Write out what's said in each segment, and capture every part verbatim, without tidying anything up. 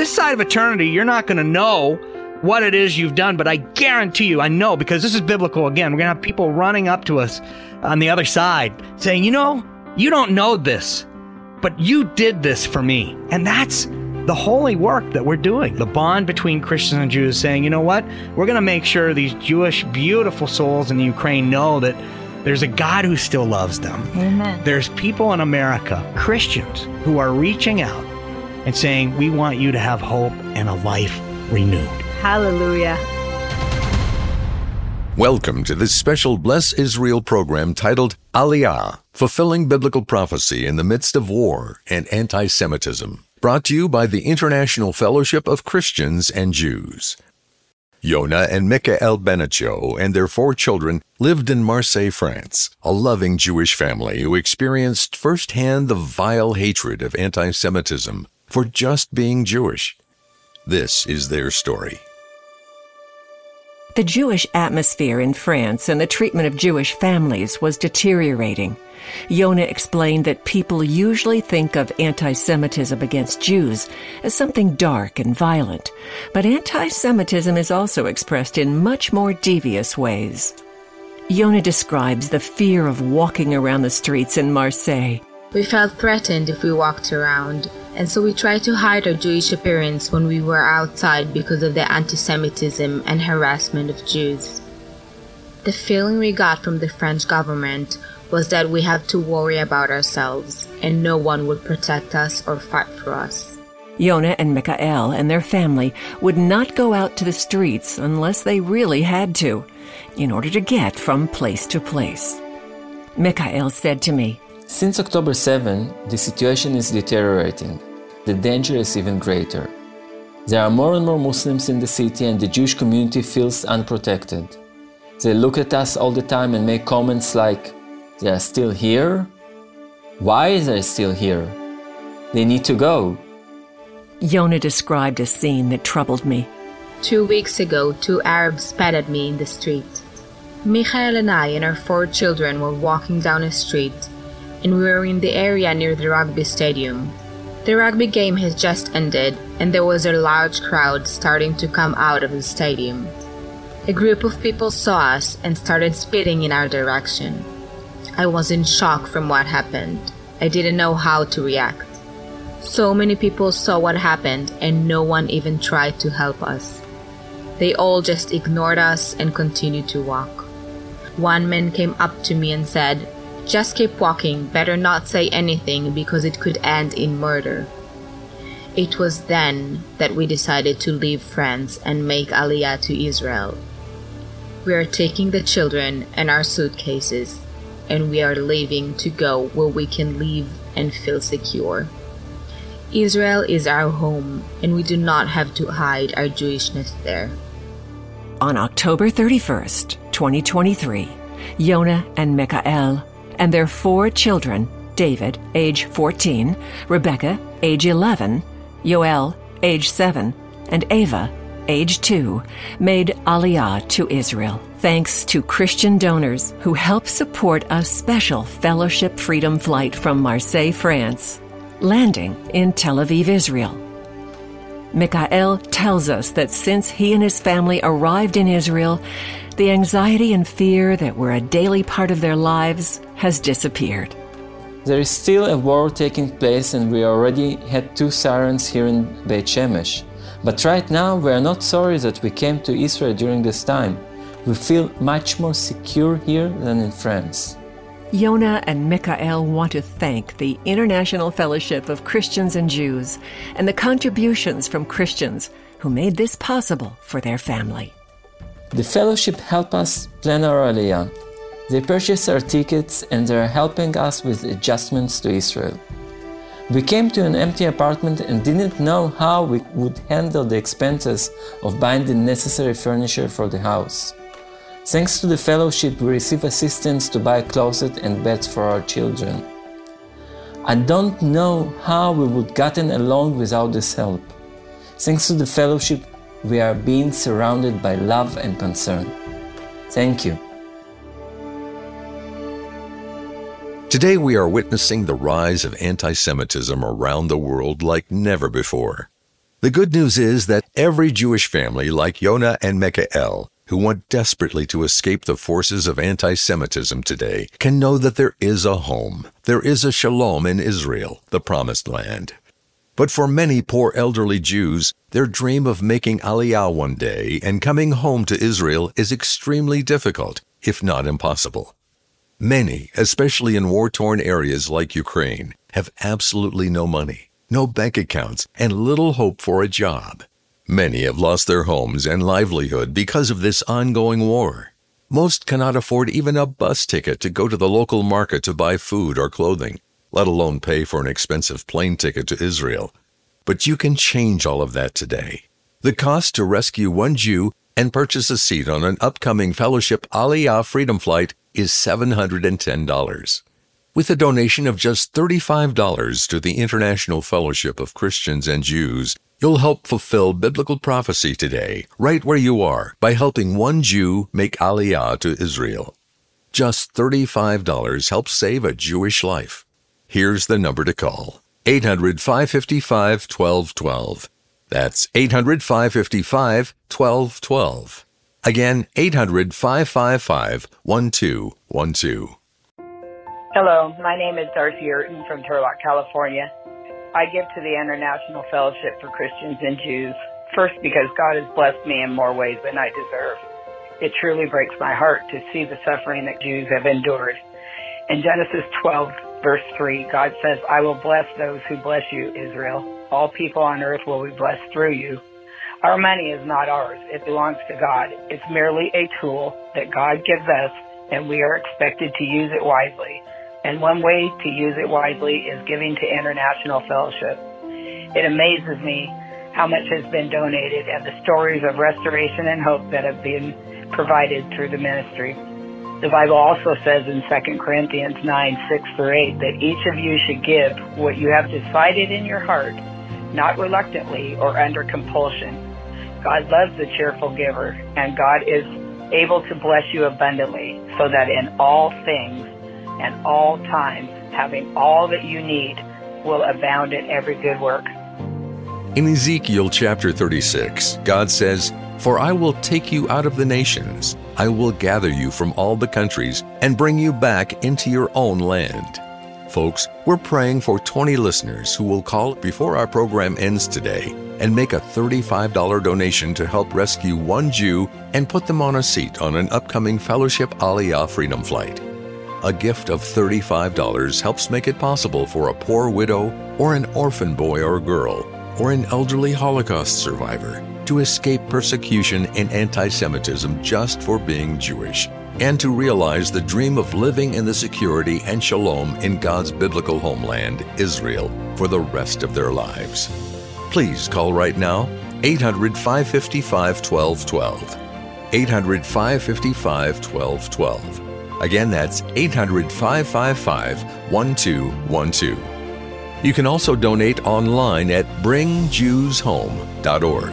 this side of eternity, you're not going to know what it is you've done, but I guarantee you, I know, because this is biblical again, we're going to have people running up to us on the other side saying, you know, you don't know this, but you did this for me. And that's the holy work that we're doing. The bond between Christians and Jews saying, you know what, we're going to make sure these Jewish beautiful souls in the Ukraine know that there's a God who still loves them. Amen. There's people in America, Christians, who are reaching out and saying, we want you to have hope and a life renewed. Hallelujah. Welcome to this special Bless Israel program titled Aliyah, Fulfilling Biblical Prophecy in the Midst of War and Anti-Semitism, brought to you by the International Fellowship of Christians and Jews. Yonah and Michael Benacho and their four children lived in Marseille, France, a loving Jewish family who experienced firsthand the vile hatred of anti-Semitism for just being Jewish. This is their story. The Jewish atmosphere in France and the treatment of Jewish families was deteriorating. Yonah explained that people usually think of anti-Semitism against Jews as something dark and violent, but anti-Semitism is also expressed in much more devious ways. Yonah describes the fear of walking around the streets in Marseille. We felt threatened if we walked around, and so we tried to hide our Jewish appearance when we were outside because of the anti-Semitism and harassment of Jews. The feeling we got from the French government was that we have to worry about ourselves, and no one would protect us or fight for us. Yonah and Michael and their family would not go out to the streets unless they really had to, in order to get from place to place. Michael said to me, "Since October seventh, the situation is deteriorating. The danger is even greater. There are more and more Muslims in the city, and the Jewish community feels unprotected. They look at us all the time and make comments like, 'They are still here? Why are they still here? They need to go.'" Yonah described a scene that troubled me. Two weeks ago, two Arabs spat at me in the street. Michael and I and our four children were walking down a street, and we were in the area near the rugby stadium. The rugby game has just ended, and there was a large crowd starting to come out of the stadium. A group of people saw us and started spitting in our direction. I was in shock from what happened. I didn't know how to react. So many people saw what happened, and no one even tried to help us. They all just ignored us and continued to walk. One man came up to me and said, "Just keep walking, better not say anything because it could end in murder." It was then that we decided to leave France and make Aliyah to Israel. We are taking the children and our suitcases, and we are leaving to go where we can live and feel secure. Israel is our home, and we do not have to hide our Jewishness there. On October thirty-first, twenty twenty-three, Yonah and Michael and their four children, David, age fourteen, Rebecca, age eleven, Yoel, age seven, and Ava, age two, made Aliyah to Israel, thanks to Christian donors who helped support a special Fellowship Freedom flight from Marseille, France, landing in Tel Aviv, Israel. Michael tells us that since he and his family arrived in Israel, the anxiety and fear that were a daily part of their lives has disappeared. There is still a war taking place, and we already had two sirens here in Beit Shemesh. But right now, we are not sorry that we came to Israel during this time. We feel much more secure here than in France. Yonah and Michael want to thank the International Fellowship of Christians and Jews and the contributions from Christians who made this possible for their family. The fellowship helped us plan our Aliyah. They purchased our tickets, and they are helping us with adjustments to Israel. We came to an empty apartment and didn't know how we would handle the expenses of buying the necessary furniture for the house. Thanks to the fellowship, we receive assistance to buy a closet and beds for our children. I don't know how we would gotten along without this help. Thanks to the fellowship, we are being surrounded by love and concern. Thank you. Today we are witnessing the rise of anti-Semitism around the world like never before. The good news is that every Jewish family like Yonah and Michael, who want desperately to escape the forces of anti-Semitism today, can know that there is a home. There is a shalom in Israel, the promised land. But for many poor elderly Jews, their dream of making Aliyah one day and coming home to Israel is extremely difficult, if not impossible. Many, especially in war-torn areas like Ukraine, have absolutely no money, no bank accounts, and little hope for a job. Many have lost their homes and livelihood because of this ongoing war. Most cannot afford even a bus ticket to go to the local market to buy food or clothing, let alone pay for an expensive plane ticket to Israel. But you can change all of that today. The cost to rescue one Jew and purchase a seat on an upcoming Fellowship Aliyah Freedom Flight is seven hundred ten dollars. With a donation of just thirty-five dollars to the International Fellowship of Christians and Jews, you'll help fulfill biblical prophecy today, right where you are, by helping one Jew make Aliyah to Israel. Just thirty-five dollars helps save a Jewish life. Here's the number to call: eight hundred, five five five, one two one two. That's eight hundred, five five five, one two one two. Again, eight hundred, five five five, one two one two. Hello, my name is Darcy Urton from Turlock, California. I give to the International Fellowship for Christians and Jews, first because God has blessed me in more ways than I deserve. It truly breaks my heart to see the suffering that Jews have endured. In Genesis twelve, verse three, God says, "I will bless those who bless you, Israel. All people on earth will be blessed through you." Our money is not ours. It belongs to God. It's merely a tool that God gives us, and we are expected to use it wisely. And one way to use it wisely is giving to International Fellowship. It amazes me how much has been donated and the stories of restoration and hope that have been provided through the ministry. The Bible also says in Second Corinthians nine, six through eight, that each of you should give what you have decided in your heart, not reluctantly or under compulsion. God loves the cheerful giver, and God is able to bless you abundantly, so that in all things and all times, having all that you need, will abound in every good work. In Ezekiel chapter thirty-six, God says, "For I will take you out of the nations. I will gather you from all the countries and bring you back into your own land." Folks, we're praying for twenty listeners who will call before our program ends today and make a thirty-five dollars donation to help rescue one Jew and put them on a seat on an upcoming Fellowship Aliyah Freedom Flight. A gift of thirty-five dollars helps make it possible for a poor widow or an orphan boy or girl or an elderly Holocaust survivor to escape persecution and anti-Semitism just for being Jewish, and to realize the dream of living in the security and shalom in God's biblical homeland, Israel, for the rest of their lives. Please call right now, eight hundred, five five five, one two one two. eight hundred, five five five, one two one two. Again, that's eight hundred, five five five, one two one two. You can also donate online at bring jews home dot org.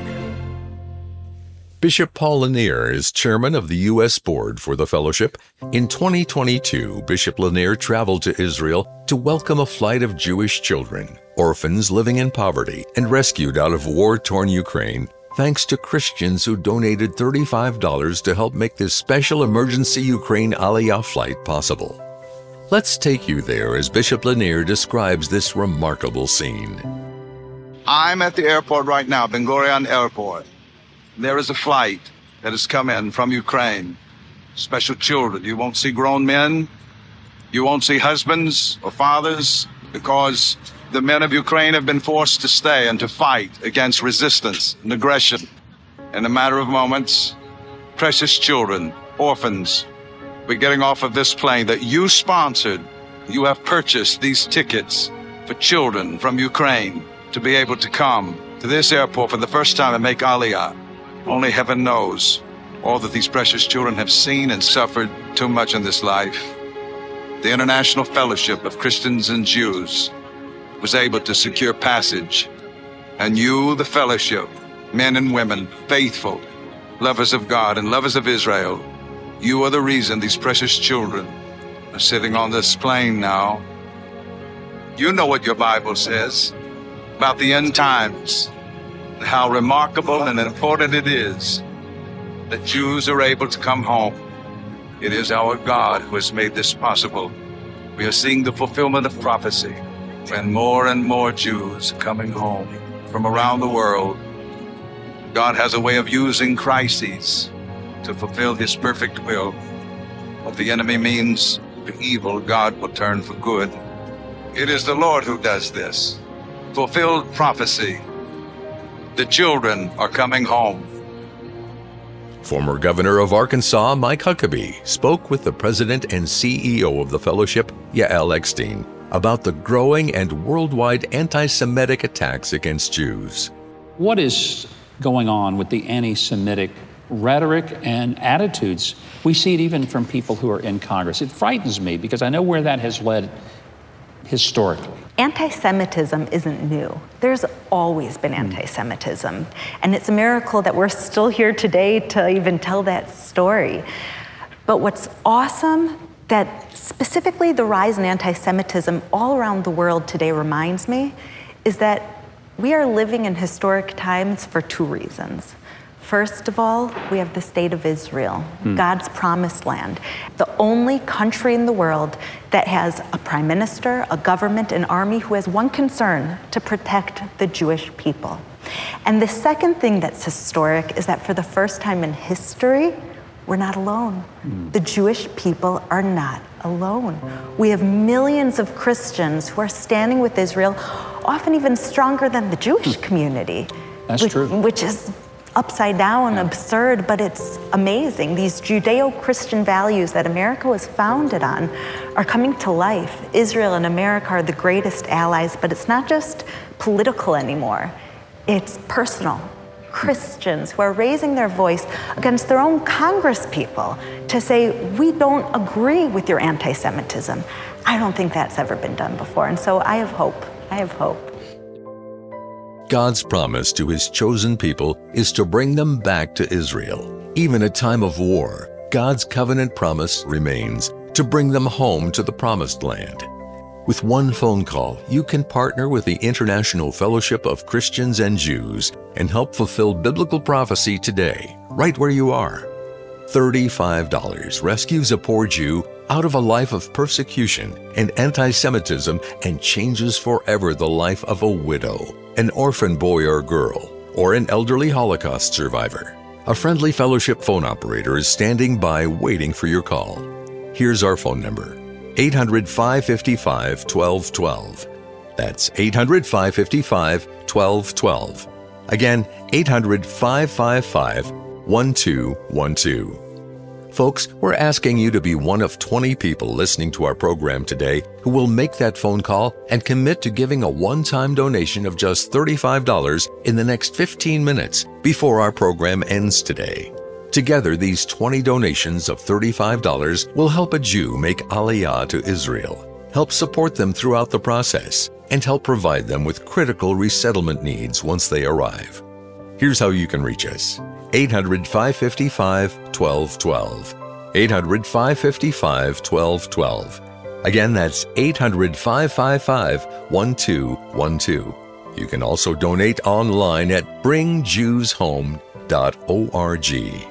Bishop Paul Lanier is chairman of the U S Board for the Fellowship. In twenty twenty-two, Bishop Lanier traveled to Israel to welcome a flight of Jewish children, orphans living in poverty and rescued out of war-torn Ukraine, thanks to Christians who donated thirty-five dollars to help make this special emergency Ukraine Aliyah flight possible. Let's take you there as Bishop Lanier describes this remarkable scene. I'm at the airport right now, Ben Gurion Airport. There is a flight that has come in from Ukraine. Special children. You won't see grown men. You won't see husbands or fathers, because the men of Ukraine have been forced to stay and to fight against resistance and aggression. In a matter of moments, precious children, orphans, we're getting off of this plane that you sponsored. You have purchased these tickets for children from Ukraine to be able to come to this airport for the first time and make Aliyah. Only heaven knows all that these precious children have seen and suffered too much in this life. The International Fellowship of Christians and Jews was able to secure passage. And you, the fellowship, men and women, faithful, lovers of God and lovers of Israel, you are the reason these precious children are sitting on this plane now. You know what your Bible says about the end times. how remarkable and important it is that Jews are able to come home. It is our God who has made this possible. We are seeing the fulfillment of prophecy, and more and more Jews coming home from around the world. God has a way of using crises to fulfill his perfect will. What the enemy means for evil, God will turn for good. It is the Lord who does this. Fulfilled prophecy. The children are coming home. Former Governor of Arkansas, Mike Huckabee, spoke with the president and C E O of the fellowship, Yael Eckstein, about the growing and worldwide anti-Semitic attacks against Jews. What is going on with the anti-Semitic rhetoric and attitudes? We see it even from people who are in Congress. It frightens me because I know where that has led historically. Anti-Semitism isn't new. There's always been anti-Semitism. And it's a miracle that we're still here today to even tell that story. But what's awesome, that specifically the rise in anti-Semitism all around the world today reminds me, is that we are living in historic times for two reasons. First of all, we have the state of Israel, mm. God's promised land, the only country in the world that has a prime minister, a government, an army who has one concern: to protect the Jewish people. And the second thing that's historic is that for the first time in history, we're not alone. Mm. The Jewish people are not alone. We have millions of Christians who are standing with Israel, often even stronger than the Jewish community. That's which, true. Which is upside down, absurd, but it's amazing. These Judeo-Christian values that America was founded on are coming to life. Israel and America are the greatest allies, but it's not just political anymore. It's personal. Christians who are raising their voice against their own Congress people to say, we don't agree with your anti-Semitism. I don't think that's ever been done before, and so I have hope. I have hope. God's promise to his chosen people is to bring them back to Israel. Even at time of war, God's covenant promise remains to bring them home to the promised land. With one phone call, you can partner with the International Fellowship of Christians and Jews and help fulfill biblical prophecy today, right where you are. thirty-five dollars rescues a poor Jew out of a life of persecution and anti-Semitism and changes forever the life of a widow, an orphan boy or girl, or an elderly Holocaust survivor. A friendly fellowship phone operator is standing by waiting for your call. Here's our phone number: eight hundred, five five five, one two one two. That's eight hundred, five five five, one two one two. Again, eight hundred, five five five, one two one two. Folks, we're asking you to be one of twenty people listening to our program today who will make that phone call and commit to giving a one-time donation of just thirty-five dollars in the next fifteen minutes before our program ends today. Together, these twenty donations of thirty-five dollars will help a Jew make Aliyah to Israel, help support them throughout the process, and help provide them with critical resettlement needs once they arrive. Here's how you can reach us: eight hundred, five five five, one two one two. eight hundred, five five five, one two one two. Again, that's eight hundred, five five five, one two one two. You can also donate online at bring jews home dot org.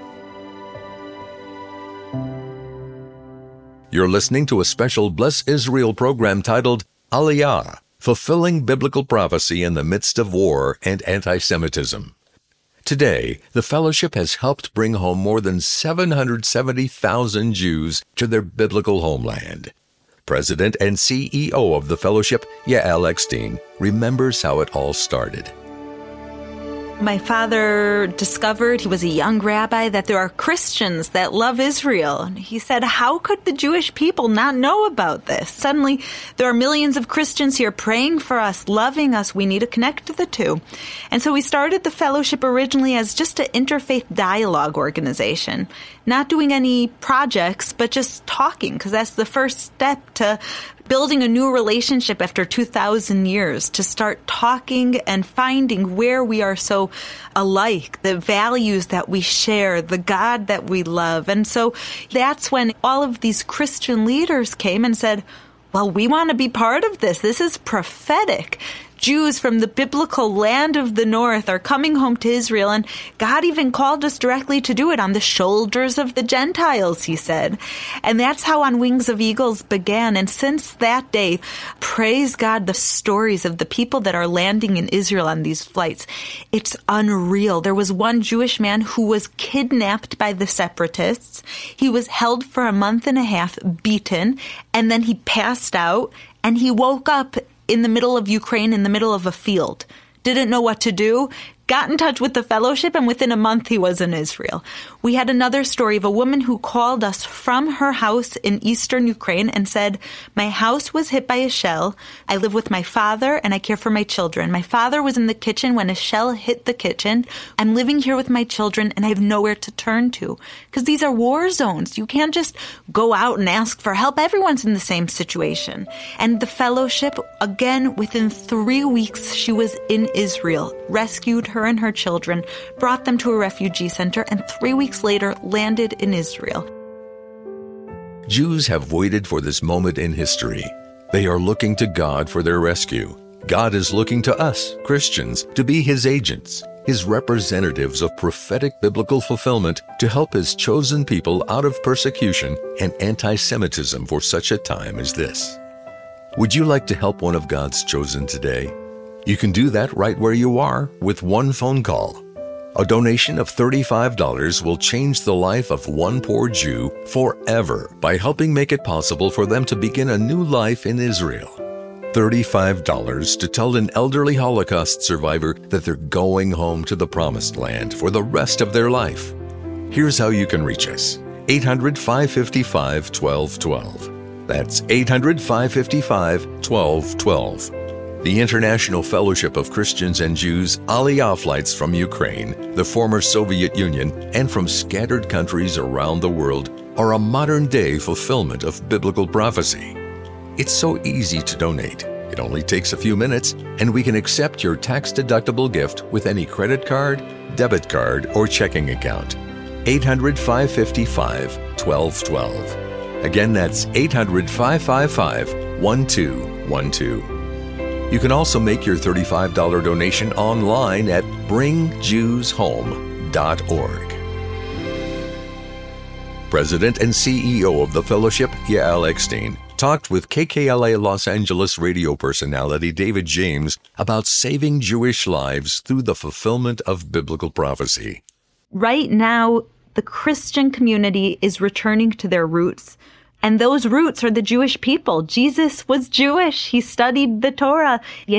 You're listening to a special Bless Israel program titled Aliyah, Fulfilling Biblical Prophecy in the Midst of War and Anti-Semitism. Today, the fellowship has helped bring home more than seven hundred seventy thousand Jews to their biblical homeland. President and C E O of the fellowship, Yael Eckstein, remembers how it all started. My father discovered, he was a young rabbi, that there are Christians that love Israel. And he said, how could the Jewish people not know about this? Suddenly, there are millions of Christians here praying for us, loving us. We need to connect to the two. And so we started the fellowship originally as just an interfaith dialogue organization, not doing any projects, but just talking, because that's the first step to building a new relationship after two thousand years, to start talking and finding where we are so alike, the values that we share, the God that we love. And so that's when all of these Christian leaders came and said, well, we want to be part of this. This is prophetic. Jews from the biblical land of the north are coming home to Israel, and God even called us directly to do it on the shoulders of the Gentiles, he said. And that's how On Wings of Eagles began. And since that day, praise God, the stories of the people that are landing in Israel on these flights, it's unreal. There was one Jewish man who was kidnapped by the separatists. He was held for a month and a half, beaten, and then he passed out, and he woke up in the middle of Ukraine, in the middle of a field. Didn't know what to do. Got in touch with the fellowship, and within a month he was in Israel. We had another story of a woman who called us from her house in eastern Ukraine and said, my house was hit by a shell. I live with my father and I care for my children. My father was in the kitchen when a shell hit the kitchen. I'm living here with my children and I have nowhere to turn to. Because these are war zones. You can't just go out and ask for help. Everyone's in the same situation. And the fellowship, again, within three weeks, she was in Israel, rescued her and her children, brought them to a refugee center, and three weeks later landed in Israel. Jews have waited for this moment in history. They are looking to God for their rescue. God is looking to us, Christians, to be His agents, His representatives of prophetic biblical fulfillment to help His chosen people out of persecution and anti-Semitism for such a time as this. Would you like to help one of God's chosen today? You can do that right where you are with one phone call. A donation of thirty-five dollars will change the life of one poor Jew forever by helping make it possible for them to begin a new life in Israel. thirty-five dollars to tell an elderly Holocaust survivor that they're going home to the Promised Land for the rest of their life. Here's how you can reach us. eight hundred, five five five, one two one two. That's eight hundred, five five five, one two one two. The International Fellowship of Christians and Jews Aliyah flights from Ukraine, the former Soviet Union, and from scattered countries around the world are a modern-day fulfillment of biblical prophecy. It's so easy to donate. It only takes a few minutes, and we can accept your tax-deductible gift with any credit card, debit card, or checking account. eight hundred, five five five, one two one two. Again, that's eight hundred, five five five, one two one two. You can also make your thirty-five dollars donation online at bring jews home dot org. President and C E O of the Fellowship, Yael Eckstein, talked with K K L A Los Angeles radio personality David James about saving Jewish lives through the fulfillment of biblical prophecy. Right now, the Christian community is returning to their roots. And those roots are the Jewish people. Jesus was Jewish. He studied the Torah.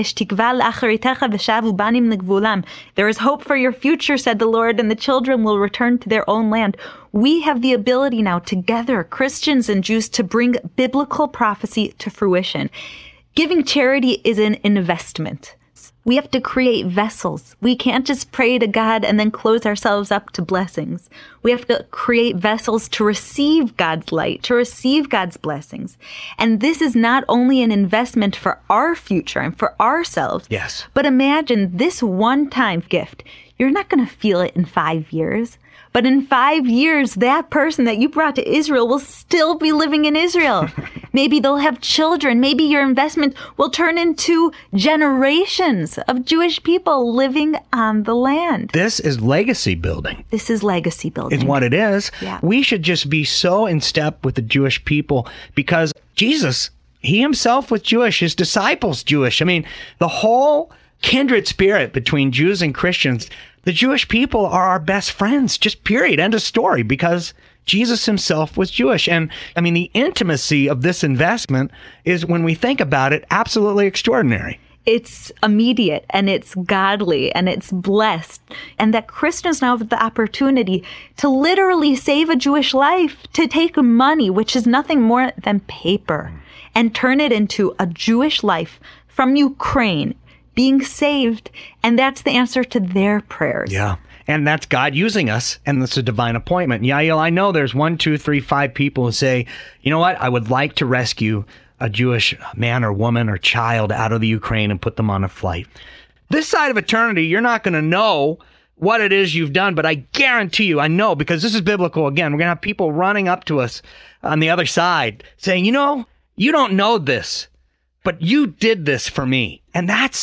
There is hope for your future, said the Lord, and the children will return to their own land. We have the ability now together, Christians and Jews, to bring biblical prophecy to fruition. Giving charity is an investment. We have to create vessels. We can't just pray to God and then close ourselves up to blessings. We have to create vessels to receive God's light, to receive God's blessings. And this is not only an investment for our future and for ourselves, yes, but imagine this one-time gift. You're not going to feel it in five years. But in five years, that person that you brought to Israel will still be living in Israel. Maybe they'll have children. Maybe your investment will turn into generations of Jewish people living on the land. This is legacy building. This is legacy building. It's what it is. Yeah. We should just be so in step with the Jewish people because Jesus, he himself was Jewish, his disciples Jewish. I mean, the whole kindred spirit between Jews and Christians, the Jewish people are our best friends, just period, end of story, because Jesus himself was Jewish. And I mean, the intimacy of this investment is, when we think about it, absolutely extraordinary. It's immediate and it's godly and it's blessed. And that Christians now have the opportunity to literally save a Jewish life, to take money, which is nothing more than paper, and turn it into a Jewish life from Ukraine being saved, and that's the answer to their prayers. Yeah, and that's God using us, and it's a divine appointment. Yael, I know there's one, two, three, five people who say, you know what, I would like to rescue a Jewish man or woman or child out of the Ukraine and put them on a flight. This side of eternity, you're not going to know what it is you've done, but I guarantee you, I know, because this is biblical. Again, we're going to have people running up to us on the other side saying, you know, you don't know this, but you did this for me. And that's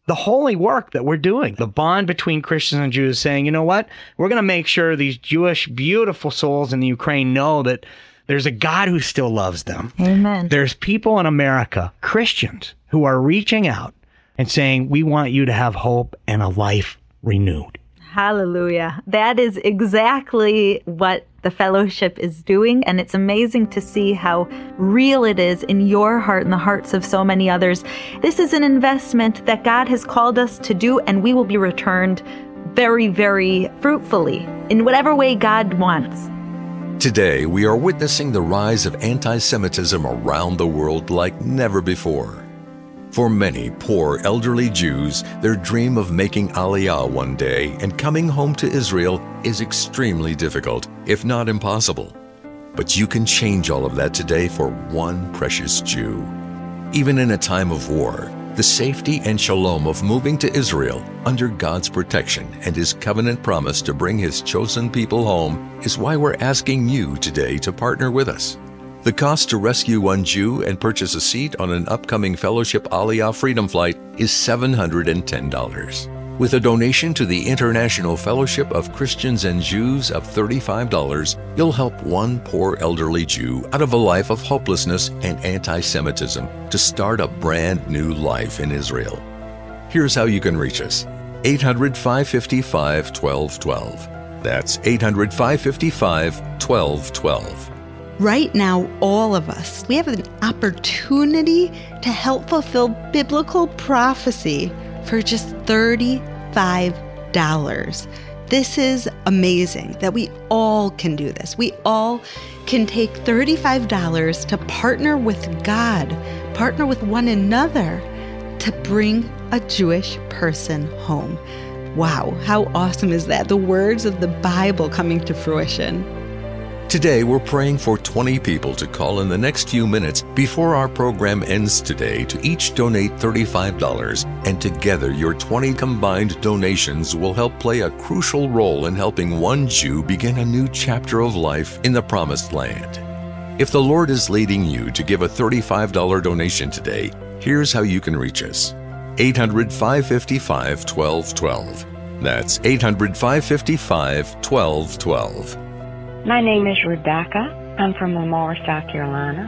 the holy work that we're doing. The bond between Christians and Jews saying, you know what? We're going to make sure these Jewish beautiful souls in the Ukraine know that there's a God who still loves them. Amen. There's people in America, Christians, who are reaching out and saying, we want you to have hope and a life renewed. Hallelujah. That is exactly what the fellowship is doing, and it's amazing to see how real it is in your heart and the hearts of so many others. This is an investment that God has called us to do, and we will be returned very, very fruitfully in whatever way God wants. Today, we are witnessing the rise of anti-Semitism around the world like never before. For many poor elderly Jews, their dream of making Aliyah one day and coming home to Israel is extremely difficult, if not impossible. But you can change all of that today for one precious Jew. Even in a time of war, the safety and shalom of moving to Israel under God's protection and His covenant promise to bring His chosen people home is why we're asking you today to partner with us. The cost to rescue one Jew and purchase a seat on an upcoming Fellowship Aliyah Freedom Flight is seven hundred ten dollars. With a donation to the International Fellowship of Christians and Jews of thirty-five dollars, you'll help one poor elderly Jew out of a life of hopelessness and anti-Semitism to start a brand new life in Israel. Here's how you can reach us. eight hundred, five five five, one two one two. That's eight hundred, five five five, one two one two. Right now, all of us, we have an opportunity to help fulfill biblical prophecy for just thirty-five dollars. This is amazing that we all can do this. We all can take thirty-five dollars to partner with God, partner with one another to bring a Jewish person home. Wow, how awesome is that? The words of the Bible coming to fruition. Today, we're praying for twenty people to call in the next few minutes before our program ends today to each donate thirty-five dollars, and together your twenty combined donations will help play a crucial role in helping one Jew begin a new chapter of life in the Promised Land. If the Lord is leading you to give a thirty-five dollars donation today, here's how you can reach us. eight hundred, five five five, one two one two. That's eight hundred, five five five, one two one two. My name is Rebecca. I'm from Lamar, South Carolina.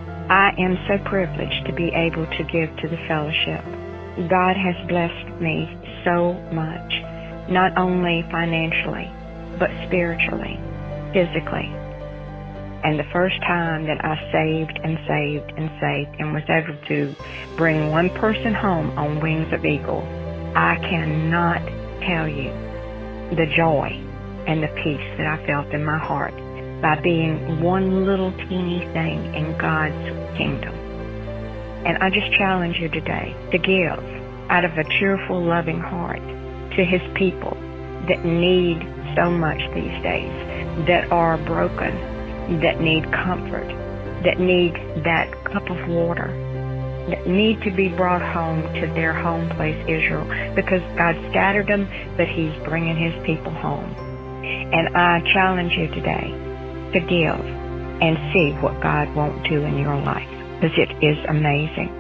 I am so privileged to be able to give to the fellowship. God has blessed me so much, not only financially, but spiritually, physically. And the first time that I saved and saved and saved and was able to bring one person home on wings of eagle, I cannot tell you the joy and the peace that I felt in my heart by being one little teeny thing in God's kingdom. And I just challenge you today to give out of a cheerful, loving heart to His people that need so much these days, that are broken, that need comfort, that need that cup of water, that need to be brought home to their home place, Israel, because God scattered them, but He's bringing His people home. And I challenge you today to give and see what God won't do in your life, because it is amazing.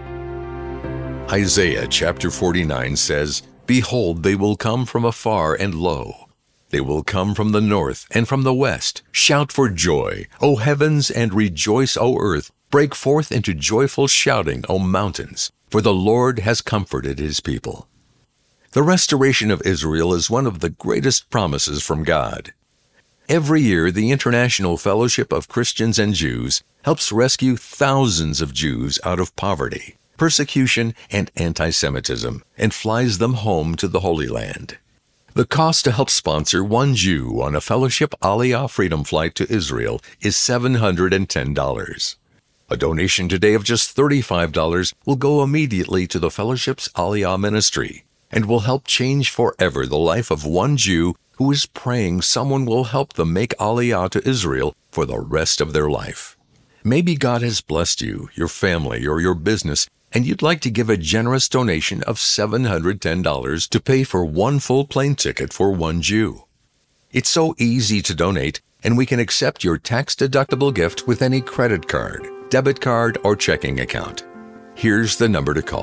Isaiah chapter forty-nine says, "Behold, they will come from afar and lo. They will come from the north and from the west. Shout for joy, O heavens, and rejoice, O earth. Break forth into joyful shouting, O mountains, for the Lord has comforted His people." The restoration of Israel is one of the greatest promises from God. Every year, the International Fellowship of Christians and Jews helps rescue thousands of Jews out of poverty, persecution, and anti-Semitism, and flies them home to the Holy Land. The cost to help sponsor one Jew on a Fellowship Aliyah Freedom Flight to Israel is seven hundred ten dollars. A donation today of just thirty-five dollars will go immediately to the Fellowship's Aliyah ministry, and will help change forever the life of one Jew who is praying someone will help them make Aliyah to Israel for the rest of their life. Maybe God has blessed you, your family, or your business, and you'd like to give a generous donation of seven hundred ten dollars to pay for one full plane ticket for one Jew. It's so easy to donate, and we can accept your tax-deductible gift with any credit card, debit card, or checking account. Here's the number to call.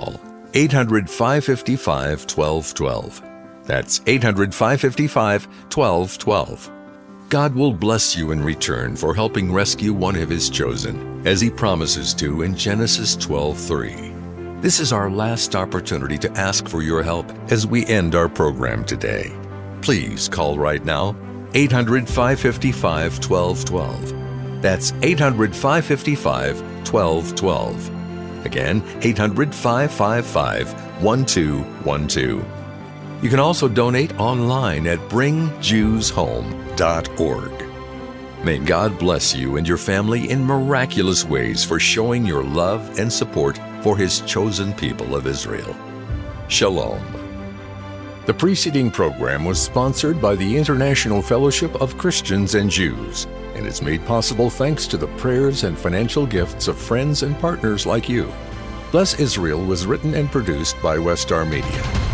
eight hundred, five five five, one two one two. That's eight hundred, five five five, one two one two. God will bless you in return for helping rescue one of His chosen, as He promises to in Genesis twelve three. This is our last opportunity to ask for your help as we end our program today. Please call right now, eight hundred, five five five, one two one two. That's eight hundred, five five five, one two one two. Again, eight hundred, five five five, one two one two. You can also donate online at bring jews home dot org. May God bless you and your family in miraculous ways for showing your love and support for His chosen people of Israel. Shalom. The preceding program was sponsored by the International Fellowship of Christians and Jews and is made possible thanks to the prayers and financial gifts of friends and partners like you. Bless Israel was written and produced by Westar Media.